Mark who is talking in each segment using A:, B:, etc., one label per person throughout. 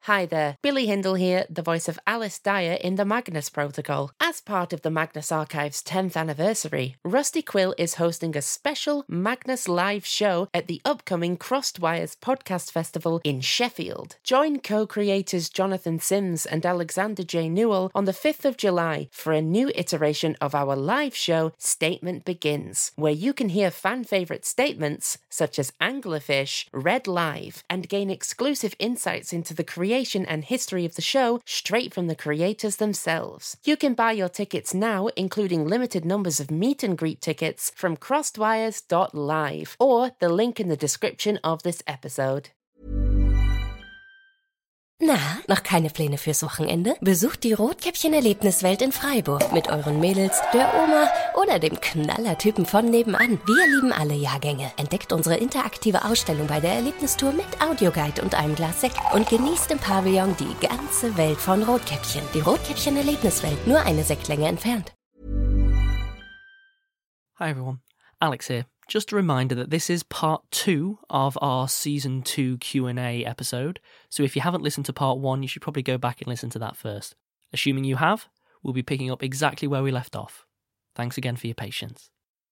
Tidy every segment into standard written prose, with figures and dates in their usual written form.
A: Hi there, Billy Hindle here, the voice of Alice Dyer in the Magnus Protocol. As part of the Magnus Archive's 10th anniversary, Rusty Quill is hosting a special Magnus live show at the upcoming Crossed Wires Podcast Festival in Sheffield. Join co-creators Jonathan Sims and Alexander J. Newell on the 5th of July for a new iteration of our live show, Statement Begins, where you can hear fan-favourite statements such as Anglerfish read live and gain exclusive insights into the creation and history of the show straight from the creators themselves. You can buy your tickets now, including limited numbers of meet and greet tickets from crossedwires.live or the link in the description of this episode.
B: Na, noch keine Pläne fürs Wochenende? Besucht die Rotkäppchen-Erlebniswelt in Freiburg mit euren Mädels, der Oma oder dem Knallertypen von nebenan. Wir lieben alle Jahrgänge. Entdeckt unsere interaktive Ausstellung bei der Erlebnistour mit Audioguide und einem Glas Sekt und genießt im Pavillon die ganze Welt von Rotkäppchen. Die Rotkäppchen-Erlebniswelt, nur eine Sektlänge entfernt.
C: Hi everyone, Alex here. Just a reminder that this is part 2 of our Season 2 Q&A episode, so if you haven't listened to part 1, you should probably go back and listen to that first. Assuming you have, we'll be picking up exactly where we left off. Thanks again for your patience.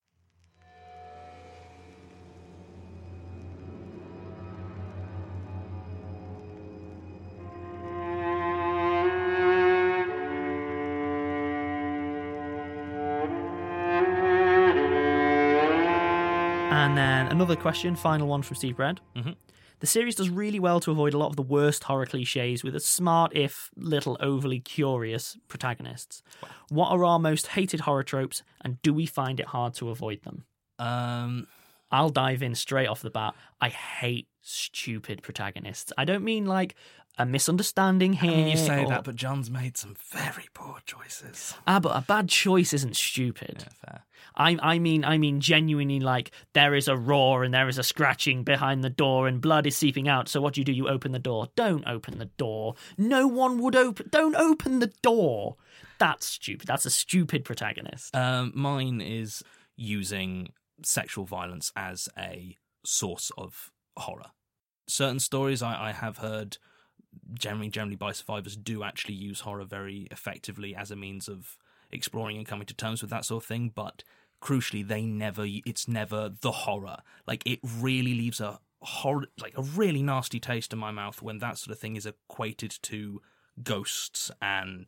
C: And then another question, final one from Steve Brand. The series does really well to avoid a lot of the worst horror cliches with a smart, if little overly curious, protagonists. What are our most hated horror tropes, and do we find it hard to avoid them? I'll dive in straight off the bat. I hate stupid protagonists. I don't mean like a misunderstanding here.
D: I mean, you say that, but John's made some very poor choices.
C: But a bad choice isn't stupid.
D: Yeah, fair.
C: I mean genuinely, like, there is a roar and there is a scratching behind the door and blood is seeping out, so what do? You open the door. Don't open the door. No one would open... Don't open the door. That's stupid. That's a stupid protagonist.
D: Mine is using sexual violence as a source of horror. Certain stories I have heard... Generally by survivors do actually use horror very effectively as a means of exploring and coming to terms with that sort of thing, but crucially it's never the horror. Like, it really leaves a really nasty taste in my mouth when that sort of thing is equated to ghosts and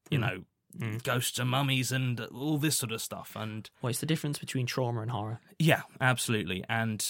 D: ghosts and mummies and all this sort of stuff. And
C: what's the difference between trauma and horror?
D: Yeah, absolutely. And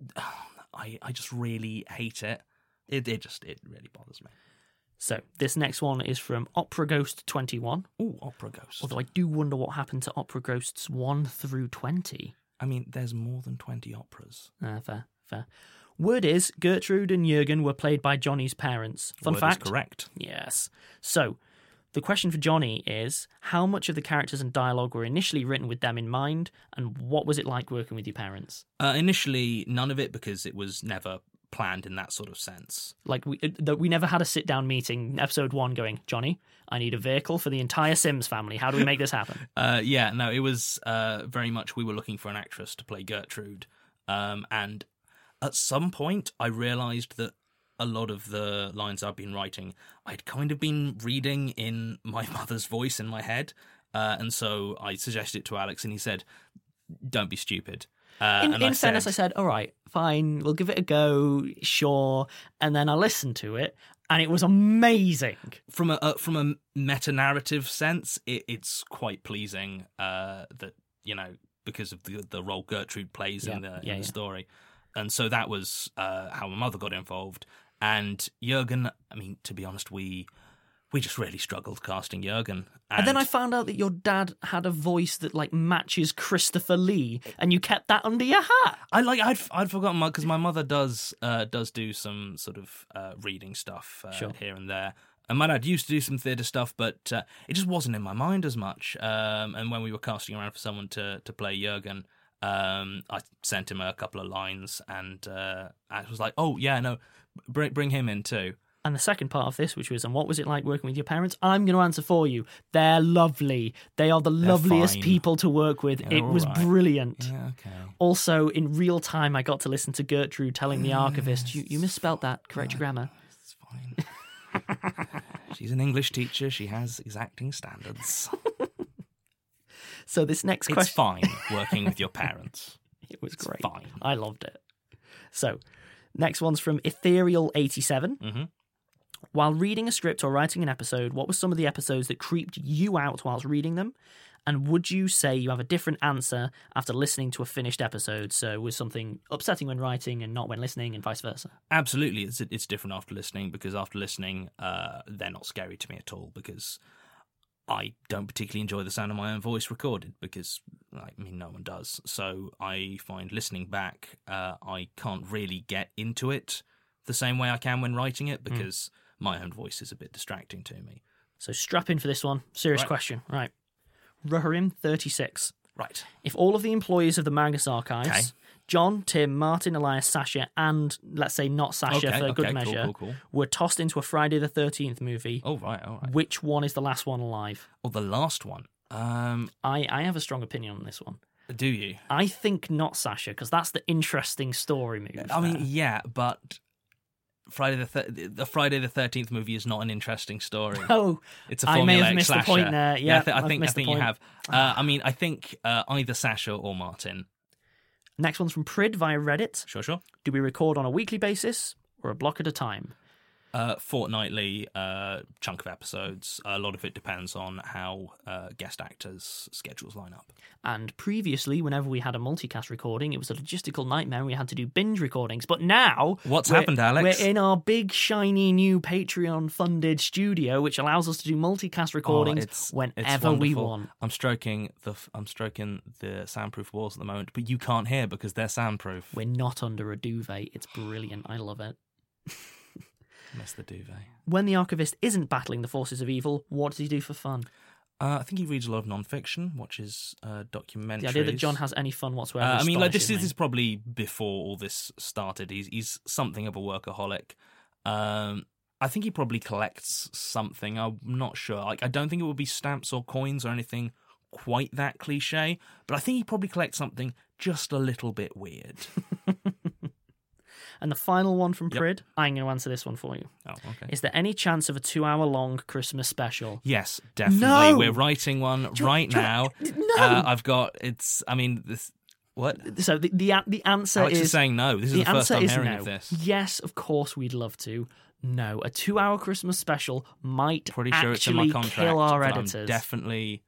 D: I just really hate it. It really bothers me.
C: So, this next one is from Opera Ghost 21.
D: Ooh, Opera Ghost.
C: Although I do wonder what happened to Opera Ghosts 1 through 20.
D: I mean, there's more than 20 operas.
C: Fair. Word is, Gertrude and Jürgen were played by Johnny's parents. Fun fact?
D: Is correct.
C: Yes. So, the question for Johnny is, how much of the characters and dialogue were initially written with them in mind, and what was it like working with your parents?
D: Initially, none of it, because it was never planned in that sort of sense.
C: Like, we never had a sit-down meeting, episode 1, going, Johnny, I need a vehicle for the entire Sims family. How do we make this happen?
D: It was very much we were looking for an actress to play Gertrude. And at some point, I realised that a lot of the lines I've been writing, I'd kind of been reading in my mother's voice in my head. And so I suggested it to Alex, and he said, don't be stupid.
C: In fairness, I said, all right, fine, we'll give it a go, sure. And then I listened to it, and it was amazing.
D: From a meta-narrative sense, it's quite pleasing that, because of the role Gertrude plays in the story. And so that was how my mother got involved. And Jürgen, I mean, to be honest, we just really struggled casting Jürgen.
C: And then I found out that your dad had a voice that like matches Christopher Lee, and you kept that under your hat.
D: I'd forgotten because my mother does do some sort of reading stuff here and there. And my dad used to do some theatre stuff, but it just wasn't in my mind as much. And when we were casting around for someone to play Jürgen, I sent him a couple of lines, and I was like, oh yeah, no, bring him in too.
C: And the second part of this, which was, and what was it like working with your parents? I'm going to answer for you. They're lovely. They are the loveliest people to work with. It was brilliant.
D: Yeah, okay.
C: Also, in real time, I got to listen to Gertrude telling the archivist, you misspelled that. Correct your grammar.
D: It's fine. She's an English teacher. She has exacting standards.
C: So this next
D: It's
C: question...
D: fine working with your parents.
C: It was
D: It's
C: great.
D: fine.
C: I loved it. So, next one's from Ethereal87.
D: Mm-hmm.
C: While reading a script or writing an episode, what were some of the episodes that creeped you out whilst reading them? And would you say you have a different answer after listening to a finished episode? So was something upsetting when writing and not when listening, and vice versa?
D: Absolutely. It's different after listening, because after listening, they're not scary to me at all, because I don't particularly enjoy the sound of my own voice recorded, because, no one does. So I find listening back, I can't really get into it the same way I can when writing it, because my own voice is a bit distracting to me.
C: So strap in for this one. Serious question. Right. Ruharim36.
D: Right.
C: If all of the employees of the Magnus Archives,
D: Okay.
C: John, Tim, Martin, Elias, Sasha, and let's say not Sasha for good measure,
D: Cool.
C: were tossed into a Friday the 13th movie,
D: Oh, right, all right.
C: which one is the last one alive?
D: Oh, the last one.
C: I have a strong opinion on this one.
D: Do you?
C: I think not Sasha, because that's the interesting story move.
D: I mean,
C: there.
D: yeah, but the Friday the 13th movie is not an interesting story.
C: Oh,
D: It's a
C: I may have
D: formulaic
C: missed the
D: slasher.
C: point there. Yeah,
D: I
C: I've
D: think
C: missed the
D: you
C: point.
D: have. I think either Sasha or Martin.
C: Next one's from Prid via Reddit.
D: Sure.
C: Do we record on a weekly basis or a block at a time?
D: Fortnightly chunk of episodes. A lot of it depends on how guest actors' schedules line up.
C: And previously, whenever we had a multicast recording, it was a logistical nightmare. We had to do binge recordings. But now...
D: What's happened, Alex?
C: We're in our big, shiny, new Patreon-funded studio, which allows us to do multicast recordings
D: It's
C: whenever we
D: wonderful.
C: want.
D: I'm stroking the soundproof walls at the moment, but you can't hear because they're soundproof.
C: We're not under a duvet. It's brilliant. I love it.
D: Miss the duvet.
C: When the archivist isn't battling the forces of evil, what does he do for fun?
D: I think he reads a lot of non-fiction, watches documentaries.
C: The idea that John has any fun whatsoever
D: this
C: astonishes me.
D: is probably before all this started. He's something of a workaholic. I think he probably collects something. I'm not sure. I don't think it would be stamps or coins or anything quite that cliche, but I think he probably collects something just a little bit weird.
C: And the final one from
D: Yep.
C: Prid, I'm going to answer this one for you.
D: Oh, okay.
C: Is there any chance of a 2-hour-long Christmas special?
D: Yes, definitely.
C: No!
D: We're writing one right now.
C: No!
D: I've got this. What?
C: So the answer
D: Alex
C: is...
D: is saying no. This is
C: the
D: the first
C: answer
D: I'm
C: is
D: hearing
C: no.
D: of this.
C: Yes, of course we'd love to. No, a 2-hour Christmas special might
D: Pretty sure it's in my
C: actually
D: contract.
C: kill our
D: but
C: editors.
D: I'm definitely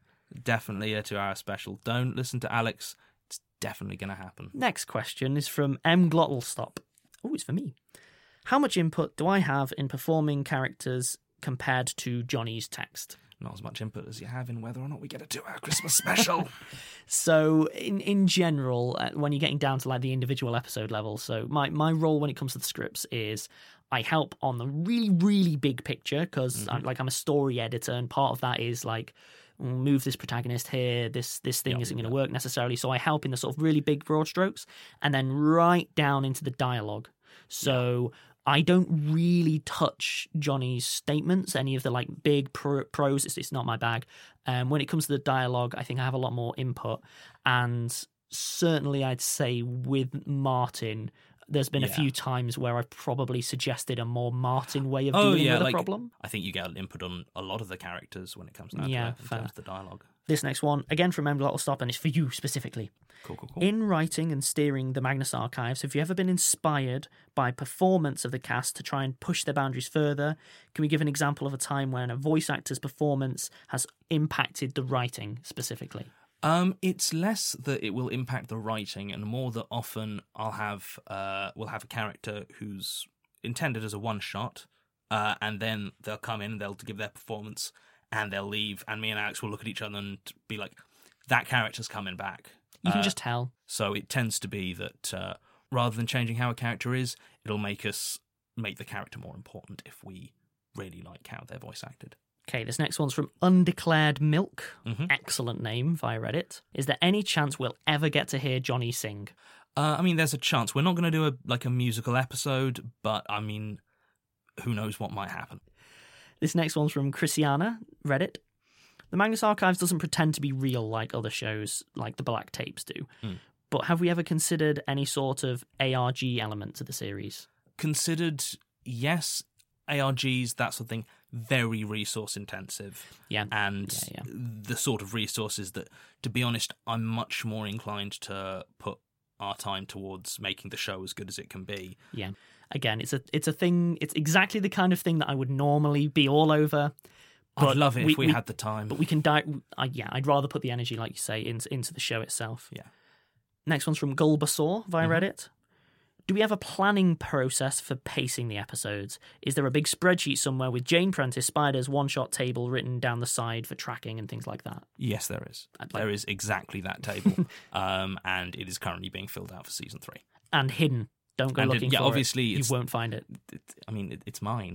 D: a 2-hour special. Don't listen to Alex. It's definitely going to happen.
C: Next question is from M. Glottlestop. Oh, it's for me. How much input do I have in performing characters compared to Johnny's text?
D: Not as much input as you have in whether or not we get a 2-hour Christmas special.
C: So, in general, when you're getting down to like the individual episode level, so my role when it comes to the scripts is I help on the really, really big picture because I'm a story editor, and part of that is like move this protagonist here, this thing isn't going to work necessarily. So I help in the sort of really big broad strokes, and then right down into the dialogue. So I don't really touch Johnny's statements, any of the like big prose. It's not my bag. When it comes to the dialogue, I think I have a lot more input, and certainly I'd say with Martin, there's been a few times where I've probably suggested a more Martin way of dealing with a problem.
D: I think you get input on a lot of the characters when it comes down to
C: Yeah,
D: it, in
C: fair.
D: terms of the dialogue.
C: This next one, again from M. Glottlestop, and it's for you specifically.
D: Cool.
C: In writing and steering the Magnus Archives, have you ever been inspired by performance of the cast to try and push their boundaries further? Can we give an example of a time when a voice actor's performance has impacted the writing specifically?
D: It's less that it will impact the writing, and more that often we'll have a character who's intended as a one shot, and then they'll come in, they'll give their performance, and they'll leave, and me and Alex will look at each other and be like, "That character's coming back."
C: You can just tell.
D: So it tends to be that rather than changing how a character is, it'll make the character more important if we really like how they're voice acted.
C: Okay, this next one's from Undeclared Milk.
D: Mhm.
C: Excellent name via Reddit. Is there any chance we'll ever get to hear Johnny sing?
D: There's a chance. We're not going to do a musical episode, but who knows what might happen.
C: This next one's from Christiana, Reddit. The Magnus Archives doesn't pretend to be real like other shows, like the Black Tapes do. But have we ever considered any sort of ARG element to the series?
D: Considered, yes. ARGs, that sort of thing, very resource intensive.
C: Yeah.
D: And the sort of resources that, to be honest, I'm much more inclined to put our time towards making the show as good as it can be.
C: Yeah. Again, it's a thing. It's exactly the kind of thing that I would normally be all over.
D: I'd love it if we had the time.
C: But we can I'd rather put the energy, like you say, into the show itself.
D: Yeah.
C: Next one's from Gulbasaur via Reddit. Do we have a planning process for pacing the episodes? Is there a big spreadsheet somewhere with Jane Prentice Spider's one-shot table written down the side for tracking and things like that?
D: Yes, there is. There is exactly that table, and it is currently being filled out for season 3.
C: And hidden. Don't go looking for
D: obviously
C: it. You won't find it.
D: It's mine.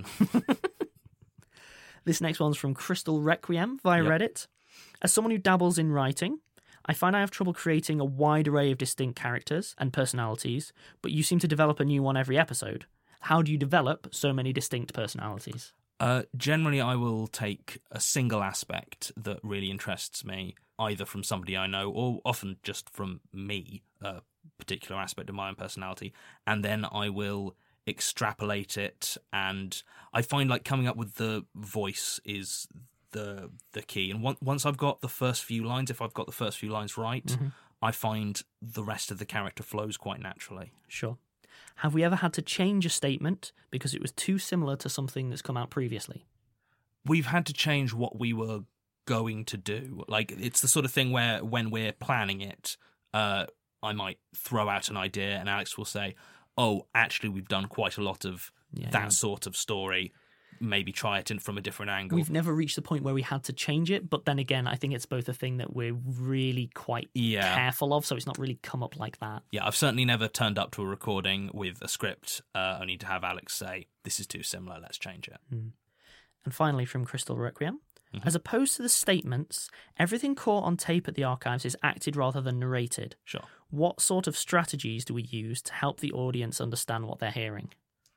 C: This next one's from Crystal Requiem via Reddit. As someone who dabbles in writing, I find I have trouble creating a wide array of distinct characters and personalities, but you seem to develop a new one every episode. How do you develop so many distinct personalities?
D: Generally, I will take a single aspect that really interests me, either from somebody I know or often just from me, a particular aspect of my own personality, and then I will extrapolate it, and I find like coming up with the voice is the key. And once I've got the first few lines, if I've got the first few lines right, I find the rest of the character flows quite naturally.
C: Sure. Have we ever had to change a statement because it was too similar to something that's come out previously?
D: We've had to change what we were going to do. Like, it's the sort of thing where when we're planning it, I might throw out an idea and Alex will say, oh, actually, we've done quite a lot of that sort of story. Maybe try it in from a different angle.
C: We've never reached the point where we had to change it, but then again, I think it's both a thing that we're really quite careful of, so it's not really come up like that.
D: Yeah, I've certainly never turned up to a recording with a script only to have Alex say, this is too similar, let's change it.
C: And finally, from Crystal Requiem, as opposed to the statements, everything caught on tape at the archives is acted rather than narrated.
D: Sure.
C: What sort of strategies do we use to help the audience understand what they're hearing?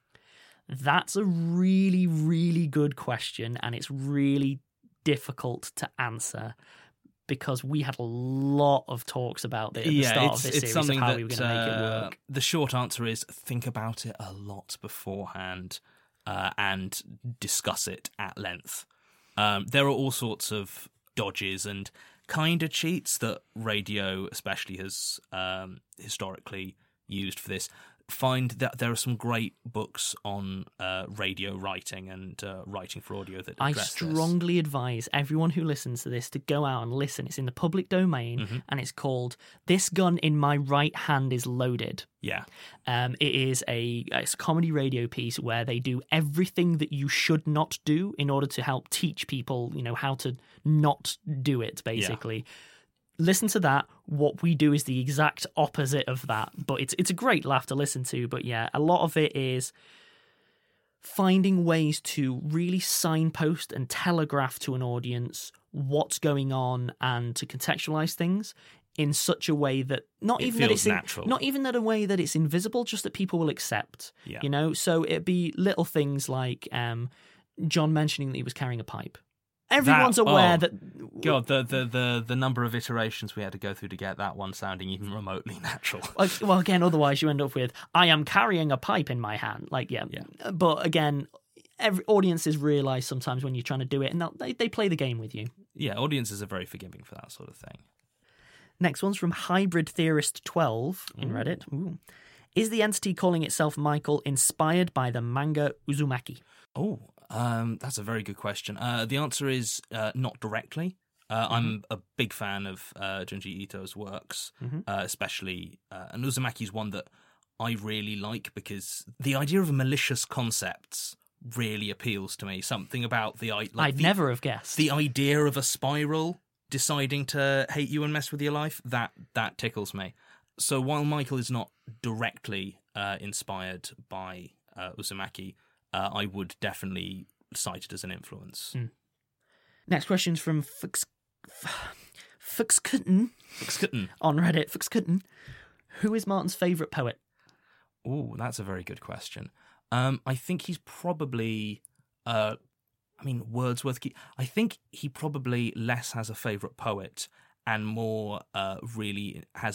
C: That's a really, really good question, and it's really difficult to answer because we had a lot of talks about it at the start of this series of how we were going to make it work.
D: The short answer is think about it a lot beforehand and discuss it at length. There are all sorts of dodges and kind of cheats that radio especially has historically used for this. Find that there are some great books on radio writing and writing for audio that address
C: I strongly advise everyone who listens to this to go out and listen. It's in the public domain, and it's called "This Gun in My Right Hand is Loaded."
D: Yeah,
C: it's a comedy radio piece where they do everything that you should not do in order to help teach people, how to not do it. Basically. Yeah. Listen to that. What we do is the exact opposite of that, but it's a great laugh to listen to. But yeah, a lot of it is finding ways to really signpost and telegraph to an audience what's going on and to contextualize things in such a way that not even that a way that it's invisible, just that people will accept.
D: Yeah.
C: So it'd be little things like John mentioning that he was carrying a pipe. Everyone's aware that...
D: God, the number of iterations we had to go through to get that one sounding even remotely natural.
C: Well, again, otherwise you end up with, I am carrying a pipe in my hand. Yeah. But again, audiences realise sometimes when you're trying to do it, and they play the game with you.
D: Yeah, audiences are very forgiving for that sort of thing.
C: Next one's from Hybrid Theorist 12 in Reddit. Ooh. Is the entity calling itself Michael inspired by the manga Uzumaki?
D: That's a very good question. The answer is not directly. I'm a big fan of Junji Ito's works, especially, and Uzumaki's one that I really like because the idea of malicious concepts really appeals to me. Something about I'd
C: never have guessed.
D: The idea of a spiral deciding to hate you and mess with your life, that tickles me. So while Michael is not directly inspired by Uzumaki, I would definitely cite it as an influence.
C: Next question's from Fuxkutten on Reddit. Fuxkutten. Who is Martin's favourite poet?
D: Oh, that's a very good question. I think he's probably... Wordsworth... I think he probably less has a favourite poet and more really has a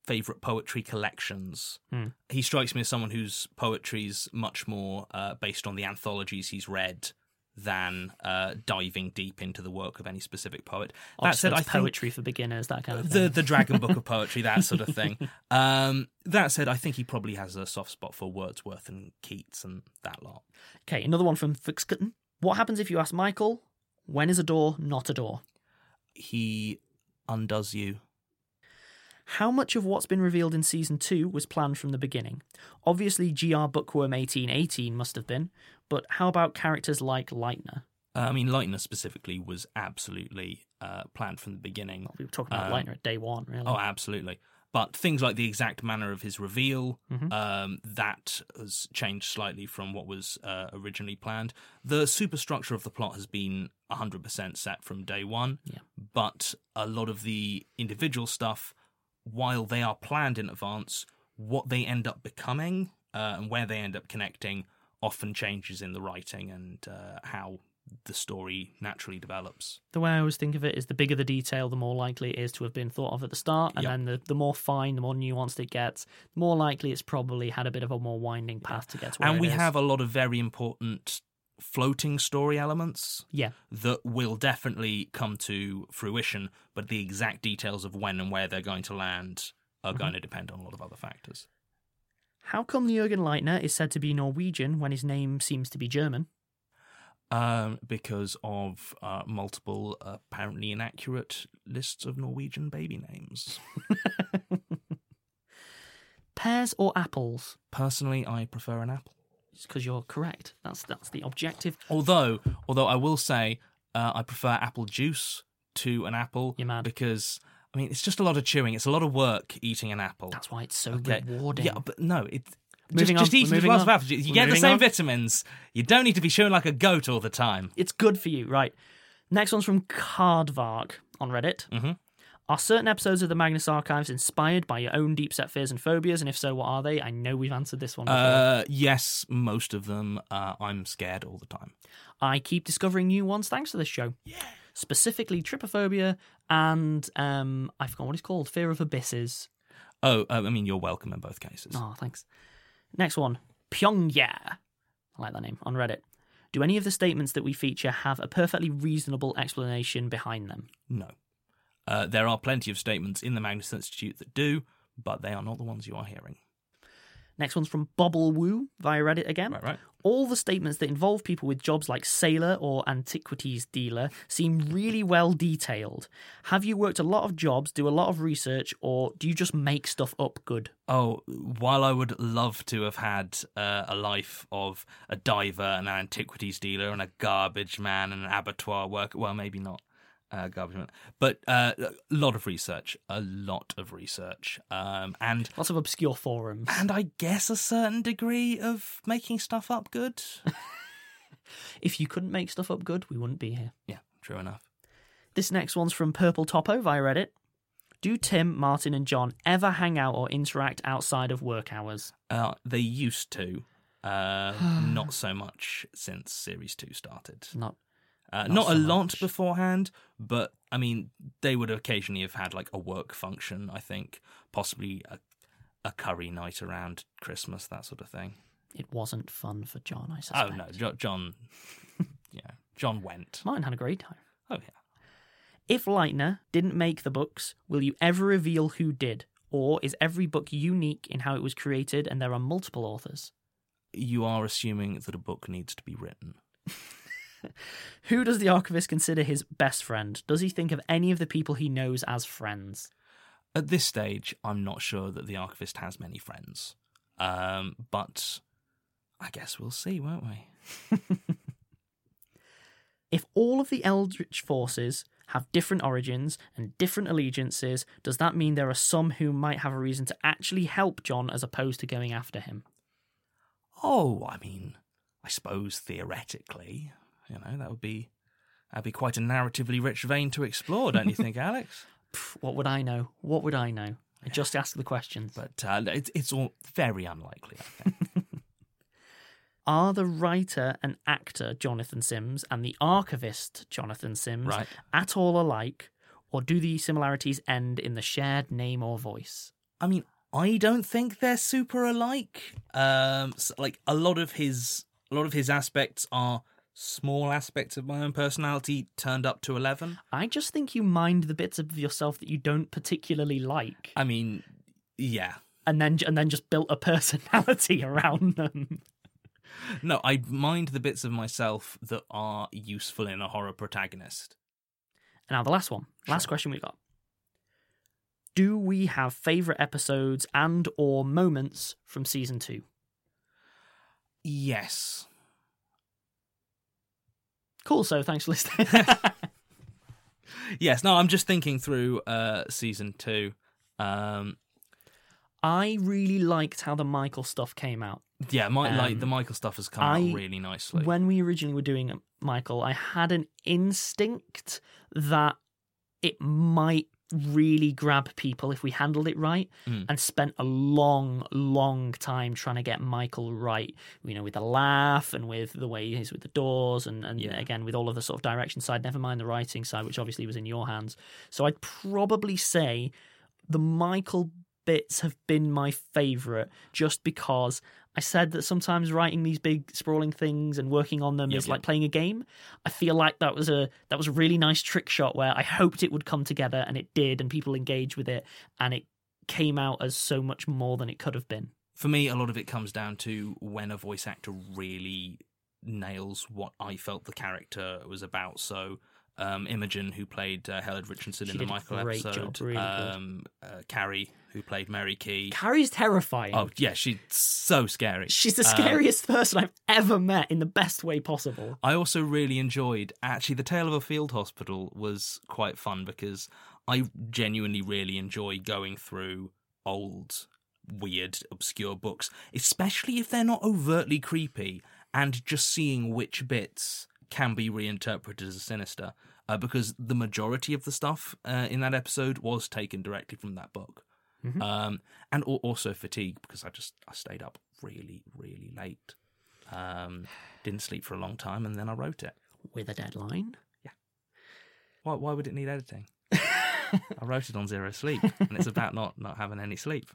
D: favourite poetry collections. He strikes me as someone whose poetry's much more based on the anthologies he's read than diving deep into the work of any specific poet. That said, I think
C: poetry for beginners, that kind of thing.
D: The Dragon Book of Poetry, that sort of thing. That said, I think he probably has a soft spot for Wordsworth and Keats and that lot.
C: Okay, another one from Fixcutten. What happens if you ask Michael, when is a door not a door?
D: He undoes you.
C: How much of what's been revealed in Season 2 was planned from the beginning? Obviously, GR Bookworm 1818 must have been, but how about characters like Leitner?
D: I mean, Leitner specifically was absolutely planned from the beginning.
C: We were talking about Leitner at day one, really.
D: Oh, absolutely. But things like the exact manner of his reveal, that has changed slightly from what was originally planned. The superstructure of the plot has been 100% set from day one, but a lot of the individual stuff, while they are planned in advance, what they end up becoming and where they end up connecting often changes in the writing and how the story naturally develops.
C: The way I always think of it is the bigger the detail, the more likely it is to have been thought of at the start, and then the more fine, the more nuanced it gets, the more likely it's probably had a bit of a more winding path to get to where
D: and
C: it
D: we
C: is.
D: have a lot of very important floating story elements that will definitely come to fruition, but the exact details of when and where they're going to land are going to depend on a lot of other factors.
C: How come Jürgen Leitner is said to be Norwegian when his name seems to be German?
D: Because of multiple apparently inaccurate lists of Norwegian baby names.
C: Pears or apples?
D: Personally, I prefer an apple.
C: It's because you're correct. That's the objective.
D: Although I will say I prefer apple juice to an apple.
C: You're mad.
D: Because, I mean, it's just a lot of chewing. It's a lot of work eating an apple.
C: That's why it's so rewarding.
D: Yeah, but no,
C: Moving
D: just
C: on.
D: eat a glass of apple juice. You get the same vitamins. You don't need to be chewing like a goat all the time.
C: It's good for you, right? Next one's from Cardvark on Reddit. Are certain episodes of the Magnus Archives inspired by your own deep-set fears and phobias? And if so, what are they? I know we've answered this one before.
D: Yes, most of them. I'm scared all the time.
C: I keep discovering new ones thanks to this show. Yeah. Specifically trypophobia and, I forgot what it's called, fear of abysses.
D: Oh, I mean, you're welcome in both cases.
C: Oh, thanks. Next one, Pyongya. I like that name, on Reddit. Do any of the statements that we feature have a perfectly reasonable explanation behind them?
D: No. There are plenty of statements in the Magnus Institute that do, but they are not the ones you are hearing.
C: Next one's from Bobblewoo via Reddit again.
D: Right.
C: All the statements that involve people with jobs like sailor or antiquities dealer seem really well detailed. Have you worked a lot of jobs, do a lot of research, or do you just make stuff up good?
D: Oh, while I would love to have had a life of a diver, an antiquities dealer, and a garbage man, and an abattoir worker, well, maybe not. Garbage man, but a lot of research, and
C: lots of obscure forums,
D: and I guess a certain degree of making stuff up good.
C: If you couldn't make stuff up good, we wouldn't be here.
D: Yeah, true enough.
C: This next one's from Purple Topo via Reddit. Do Tim, Martin, and John ever hang out or interact outside of work hours?
D: They used to, not so much since Series 2 started.
C: Not
D: a lot beforehand, but I mean, they would occasionally have had like a work function, I think, possibly a curry night around Christmas, that sort of thing.
C: It wasn't fun for John, I suspect.
D: Oh no, John, John went.
C: Martin had a great time.
D: Oh yeah.
C: If Leitner didn't make the books, will you ever reveal who did? Or is every book unique in how it was created and there are multiple authors?
D: You are assuming that a book needs to be written.
C: Who does the archivist consider his best friend? Does he think of any of the people he knows as friends?
D: At this stage, I'm not sure that the archivist has many friends. But I guess we'll see, won't we?
C: If all of the Eldritch forces have different origins and different allegiances, does that mean there are some who might have a reason to actually help John as opposed to going after him?
D: Oh, I mean, I suppose theoretically... that'd be quite a narratively rich vein to explore, don't you think, Alex?
C: What would I know? I just asked the questions.
D: But it's all very unlikely, I think.
C: Are the writer and actor Jonathan Sims and the archivist Jonathan Sims at all alike, or do the similarities end in the shared name or voice?
D: I mean, I don't think they're super alike. So, like a lot of his aspects are small aspects of my own personality turned up to 11.
C: I just think you mind the bits of yourself that you don't particularly like.
D: I mean, yeah.
C: And then just built a personality around them.
D: No, I mind the bits of myself that are useful in a horror protagonist.
C: And now the last one. Last question we got. Do we have favourite episodes and or moments from season 2?
D: Yes.
C: Cool, so thanks for listening.
D: Yes, no, I'm just thinking through season 2.
C: I really liked how the Michael stuff came out.
D: Yeah, like the Michael stuff has come out really nicely.
C: When we originally were doing Michael, I had an instinct that it might really grab people if we handled it right, and spent a long time trying to get Michael right, with the laugh and with the way he is with the doors and again with all of the sort of direction side, never mind the writing side, which obviously was in your hands. So I'd probably say the Michael bits have been my favourite, just because I said that sometimes writing these big sprawling things and working on them is like playing a game. I feel like that was a really nice trick shot where I hoped it would come together, and it did, and people engaged with it, and it came out as so much more than it could have been.
D: For me, a lot of it comes down to when a voice actor really nails what I felt the character was about. So Imogen, who played Helen Richardson in the Michael episode, Carrie, who played Mary Key.
C: Carrie's terrifying.
D: Oh yeah, she's so scary.
C: She's the scariest person I've ever met in the best way possible.
D: I also really enjoyed, actually, The Tale of a Field Hospital was quite fun because I genuinely really enjoy going through old, weird, obscure books, especially if they're not overtly creepy, and just seeing which bits can be reinterpreted as sinister, because the majority of the stuff in that episode was taken directly from that book. Mm-hmm. And also fatigue, because I stayed up really late, didn't sleep for a long time, and then I wrote it
C: with a deadline.
D: Yeah. Why would it need editing? I wrote it on zero sleep, and it's about not having any sleep.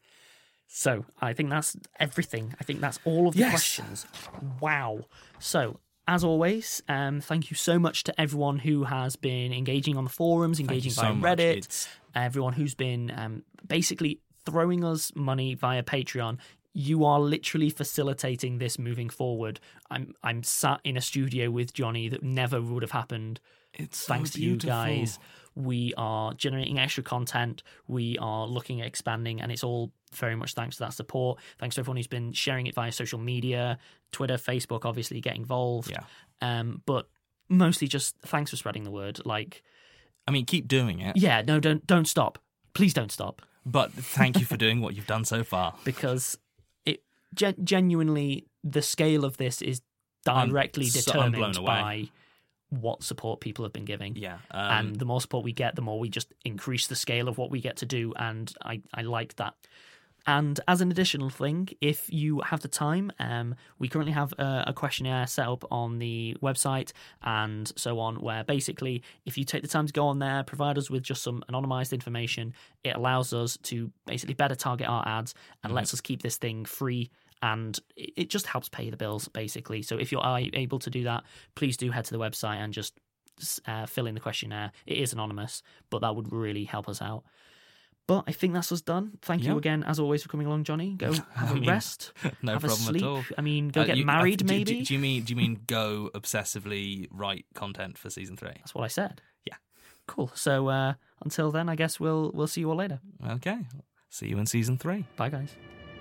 C: So I think that's everything. I think that's all of the questions. Wow. So as always, thank you so much to everyone who has been engaging on the forums, engaging via Reddit, everyone who's been basically throwing us money via Patreon. You are literally facilitating this moving forward. I'm sat in a studio with Johnny that never would have happened.
D: It's
C: thanks to you guys. We are generating extra content. We are looking at expanding, and it's all very much thanks to that support. Thanks to everyone who's been sharing it via social media, Twitter, Facebook, obviously get involved.
D: Yeah.
C: But mostly just thanks for spreading the word.
D: Keep doing it.
C: Yeah, no, don't stop. Please don't stop.
D: But thank you for doing what you've done so far.
C: Because it genuinely, the scale of this is directly determined by what support people have been giving.
D: Yeah.
C: And the more support we get, the more we just increase the scale of what we get to do, and I like that. And as an additional thing, if you have the time, we currently have a questionnaire set up on the website and so on, where basically if you take the time to go on there, provide us with just some anonymized information, it allows us to basically better target our ads and lets us keep this thing free, and it just helps pay the bills, basically. So if you're able to do that, please do head to the website and just fill in the questionnaire. It is anonymous, but that would really help us out. But I think that's us done. Thank you again, as always, for coming along, Johnny. Go have a rest.
D: No
C: have
D: problem
C: a sleep.
D: at all.
C: Go get married, maybe?
D: Do you mean go obsessively write content for season 3?
C: That's what I said.
D: Yeah.
C: Cool. So until then, I guess we'll see you all later.
D: Okay. See you in season 3.
C: Bye, guys.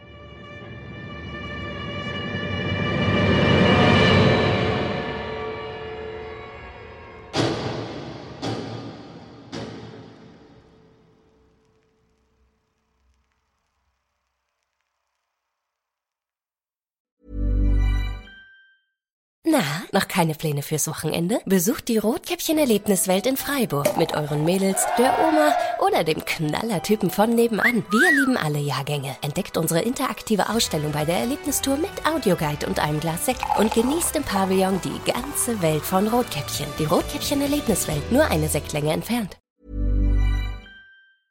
B: Na, noch keine Pläne fürs Wochenende? Besucht die Rotkäppchen-Erlebniswelt in Freiburg mit euren Mädels, der Oma oder dem Knallertypen von nebenan. Wir lieben alle Jahrgänge. Entdeckt unsere interaktive Ausstellung bei der Erlebnistour mit Audioguide und einem Glas Sekt und genießt im Pavillon die ganze Welt von Rotkäppchen. Die Rotkäppchen-Erlebniswelt, nur eine Sektlänge entfernt.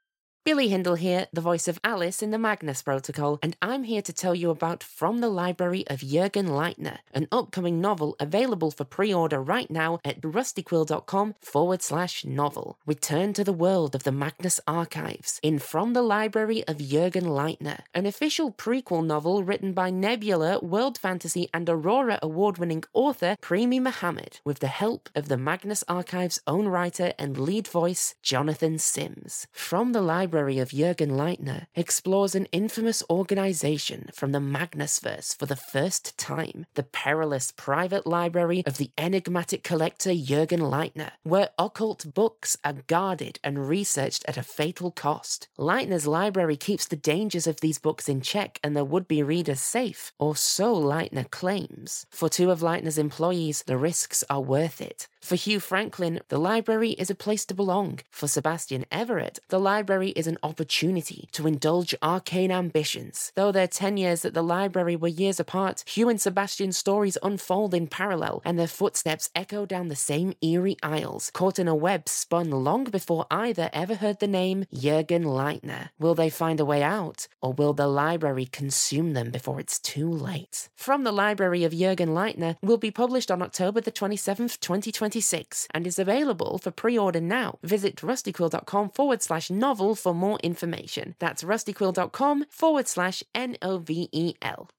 A: Billy Hindle here, the voice of Alice in the Magnus Protocol, and I'm here to tell you about From the Library of Jürgen Leitner, an upcoming novel available for pre-order right now at rustyquill.com/novel. Return to the world of the Magnus Archives in From the Library of Jürgen Leitner, an official prequel novel written by Nebula, World Fantasy, and Aurora award-winning author Primi Mohammed, with the help of the Magnus Archives' own writer and lead voice, Jonathan Sims. From the Library of Jürgen Leitner explores an infamous organization from the Magnusverse for the first time, the perilous private library of the enigmatic collector Jürgen Leitner, where occult books are guarded and researched at a fatal cost. Leitner's library keeps the dangers of these books in check and their would-be readers safe, or so Leitner claims. For two of Leitner's employees, the risks are worth it. For Hugh Franklin, the library is a place to belong. For Sebastian Everett, the library is an opportunity to indulge arcane ambitions. Though their 10 years at the library were years apart, Hugh and Sebastian's stories unfold in parallel, and their footsteps echo down the same eerie aisles, caught in a web spun long before either ever heard the name Jürgen Leitner. Will they find a way out, or will the library consume them before it's too late? From the Library of Jürgen Leitner will be published on October the 27th, 2026, and is available for pre-order now. Visit rustyquill.com/novel for more information. That's rustyquill.com/NOVEL.